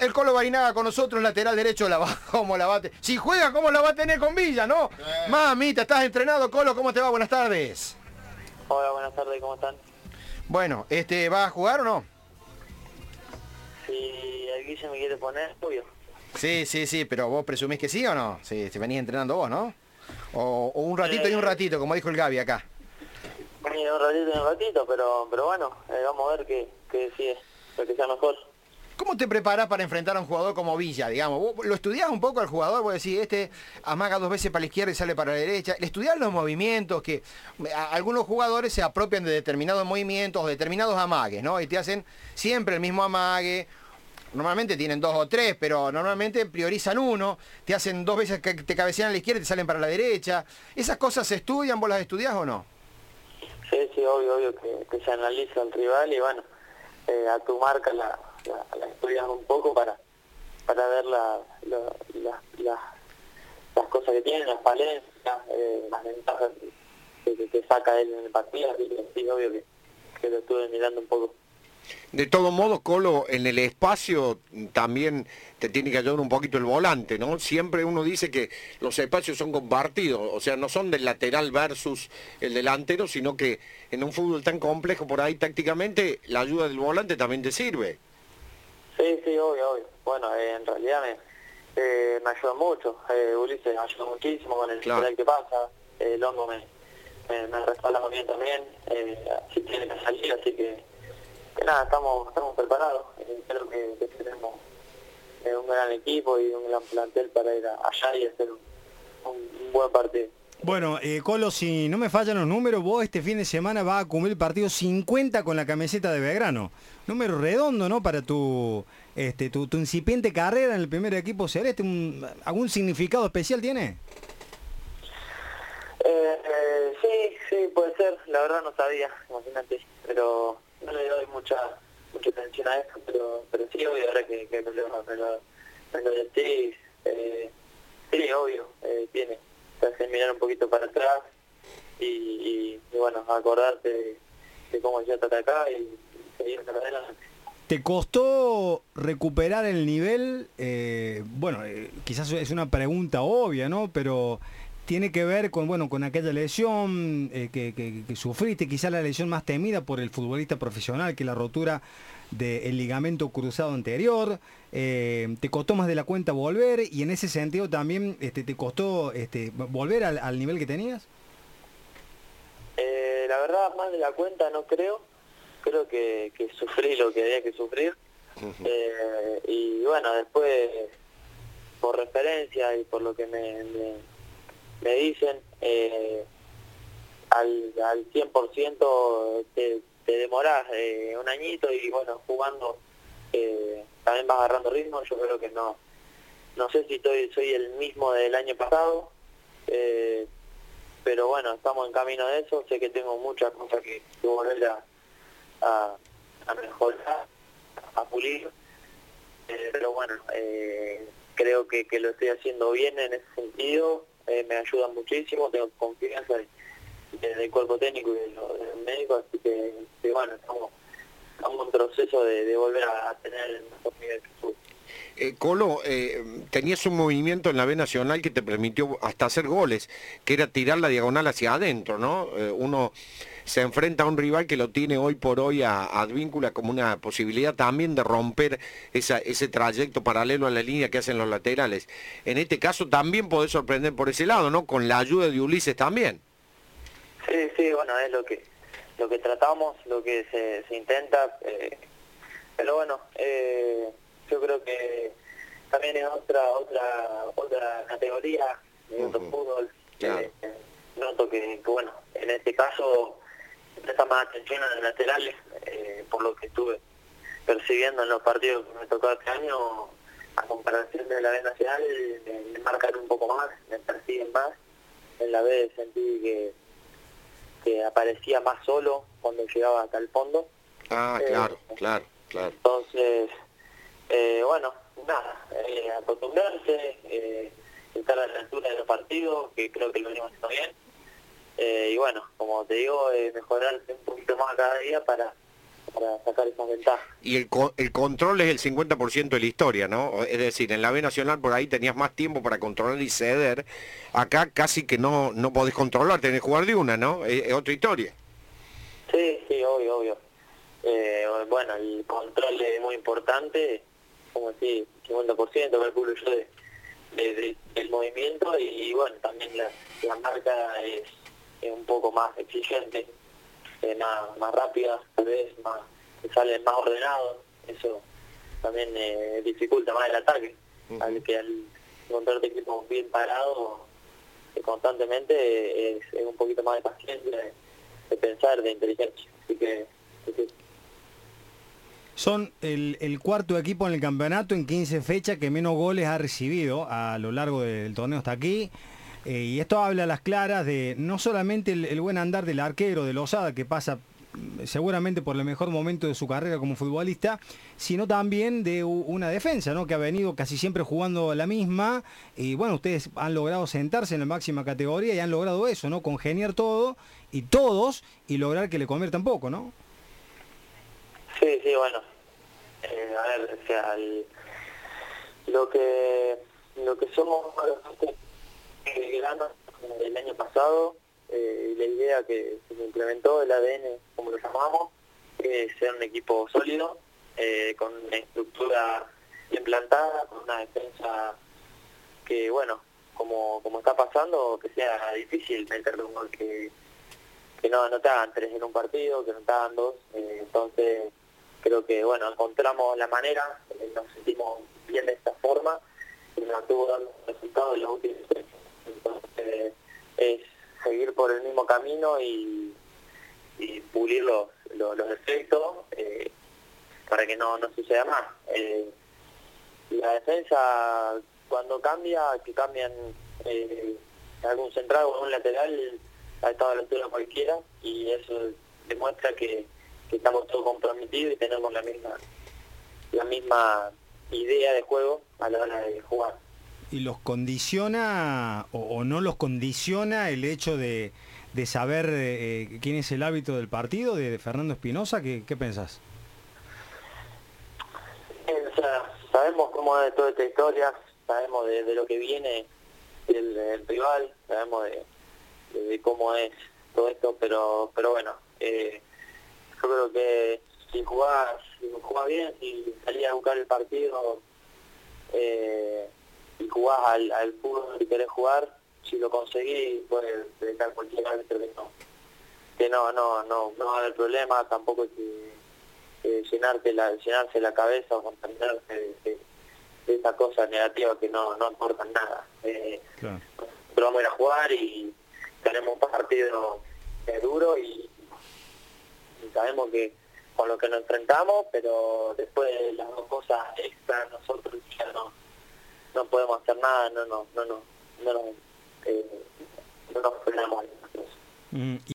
El Colo Barinaga con nosotros, lateral derecho, ¿cómo la bate? Si juega, ¿cómo la va a tener con Villa, no? Mamita, ¿estás entrenado, Colo? ¿Cómo te va? Buenas tardes. Hola, buenas tardes, ¿cómo están? Bueno, ¿vas a jugar o no? Si el Guille me quiere poner, obvio. Sí, pero vos presumís que sí o no? Sí, te venís entrenando vos, ¿no? O un ratito y un ratito, como dijo el Gaby acá. Un ratito y un ratito, pero bueno, vamos a ver qué decide, lo que sea mejor. ¿Cómo te preparás para enfrentar a un jugador como Villa, digamos? ¿Vos lo estudiás un poco al jugador? Vos decís, amaga 2 veces para la izquierda y sale para la derecha. ¿Le estudiás los movimientos? Que algunos jugadores se apropian de determinados movimientos, determinados amagues, ¿no? Y te hacen siempre el mismo amague. Normalmente tienen 2 o 3, pero normalmente priorizan uno. Te hacen 2 veces que te cabecean a la izquierda y te salen para la derecha. ¿Esas cosas se estudian? ¿Vos las estudiás o no? Sí, obvio que se analiza al rival y bueno, a tu marca la estudias un poco para ver las cosas que tiene, las falencias, las ventajas que saca él en el partido, así que sí, obvio que lo estuve mirando un poco. De todos modos, Colo, en el espacio también te tiene que ayudar un poquito el volante, ¿no? Siempre uno dice que los espacios son compartidos, o sea, no son del lateral versus el delantero, sino que en un fútbol tan complejo por ahí tácticamente, la ayuda del volante también te sirve. Sí, obvio. Bueno, en realidad me ayuda mucho. Ulises me ayuda muchísimo con el lateral que pasa. Longo me respalda muy bien también. Si tiene que salir, así que nada, estamos preparados. Creo que tenemos un gran equipo y un gran plantel para ir allá y hacer un buen partido. Bueno, Colo, si no me fallan los números, vos este fin de semana vas a cumplir el partido 50 con la camiseta de Belgrano. Número redondo, ¿no? Para tu incipiente carrera en el primer equipo celeste. ¿Algún significado especial tiene? Sí, puede ser. La verdad no sabía, imagínate. Pero no le doy mucha atención a eso. Pero sí, obvio, ahora que me lo decís, sí, obvio, tiene. Te hace mirar un poquito para atrás y bueno, acordarte de cómo ya está acá y seguir para adelante. ¿Te costó recuperar el nivel? Quizás es una pregunta obvia, ¿no? Pero tiene que ver con aquella lesión que sufriste, quizás la lesión más temida por el futbolista profesional, que la rotura del ligamento cruzado anterior. ¿Te costó más de la cuenta volver? Y en ese sentido también ¿te costó volver al nivel que tenías? La verdad, más de la cuenta no creo. Creo que sufrí lo que había que sufrir. Y bueno, después, por referencia y por lo que me dicen, al 100% te demorás un añito y bueno, jugando también vas agarrando ritmo. Yo creo que no sé si soy el mismo del año pasado, pero bueno, estamos en camino de eso. Sé que tengo muchas cosas que volver a mejorar, a pulir, pero bueno, creo que lo estoy haciendo bien en ese sentido. Me ayuda muchísimo, tengo confianza del cuerpo técnico y del médico, así que bueno, estamos en proceso de volver a tener el mejor nivel que fútbol. Colo, tenías un movimiento en la B Nacional que te permitió hasta hacer goles, que era tirar la diagonal hacia adentro, ¿no? Uno se enfrenta a un rival que lo tiene hoy por hoy a Advíncula como una posibilidad también de romper ese trayecto paralelo a la línea que hacen los laterales. En este caso también podés sorprender por ese lado, ¿no? Con la ayuda de Ulises también. Sí, bueno, es lo que tratamos, lo que se intenta, pero bueno, yo creo que también es otra categoría de otro fútbol. Claro. Noto que bueno, en este caso presta más atención a los laterales, por lo que estuve percibiendo en los partidos que me tocó este año, a comparación de la B Nacional, me marcan un poco más, me persiguen más. En la B sentí que aparecía más solo cuando llegaba hasta el fondo. Claro. Entonces, bueno, nada, acostumbrarse, estar a la altura de los partidos, que creo que lo venimos haciendo bien. Y bueno, como te digo, mejorarse un poquito más cada día para para sacar esas ventajas. Y el control es el 50% de la historia, ¿no? Es decir, en la B Nacional por ahí tenías más tiempo para controlar y ceder. Acá casi que no podés controlar, tenés que jugar de una, ¿no? Es otra historia. Sí, obvio. Bueno, el control es muy importante, como decir, 50% calculo yo del movimiento y bueno, también la marca es un poco más exigente, más rápida, tal vez salen más ordenados, eso también dificulta más el ataque, al encontrarte equipos bien parados constantemente es un poquito más de paciencia, de pensar, de inteligencia, así que sí. Son el cuarto equipo en el campeonato en 15 fechas que menos goles ha recibido a lo largo del torneo hasta aquí. Y esto habla a las claras de no solamente el buen andar del arquero, de Losada, que pasa seguramente por el mejor momento de su carrera como futbolista, sino también de una defensa, ¿no? Que ha venido casi siempre jugando la misma. Y bueno, ustedes han logrado sentarse en la máxima categoría y han logrado eso, ¿no? Congeniar todo y todos y lograr que le conviertan poco, ¿no? Sí, bueno. A ver, o sea, lo que somos grandes el año pasado, la idea que se implementó, el ADN, como lo llamamos, es ser un equipo sólido, con una estructura implantada, con una defensa que, bueno, como está pasando, que sea difícil meterle un gol que no te hagan 3 en un partido, que no te hagan 2, entonces creo que, bueno, encontramos la manera, nos sentimos bien de esta forma, y nos estuvo dando resultados en los últimos años. Entonces, es seguir por el mismo camino y pulir los defectos para que no suceda más. La defensa, cuando que cambian algún central o un lateral, ha estado a la altura cualquiera, y eso demuestra que estamos todos comprometidos y tenemos la misma idea de juego a la hora de jugar. ¿Y los condiciona o no los condiciona el hecho de saber quién es el árbitro del partido, de Fernando Espinosa? ¿Qué pensás? O sea, sabemos cómo es toda esta historia, sabemos de lo que viene del rival, sabemos de cómo es todo esto, pero bueno, yo creo que si jugás bien, si salís a buscar el partido y jugás al fútbol que querés jugar, si lo conseguís, puedes dejar cualquier árbitro que no va a haber problema, tampoco que llenarse la cabeza o contaminarse de esa cosa negativa que no aportan nada. Claro. Pero vamos a ir a jugar y tenemos un partido duro y sabemos que con lo que nos enfrentamos, pero después de las dos cosas extra nosotros ya no podemos hacer nada, no nos frenamos.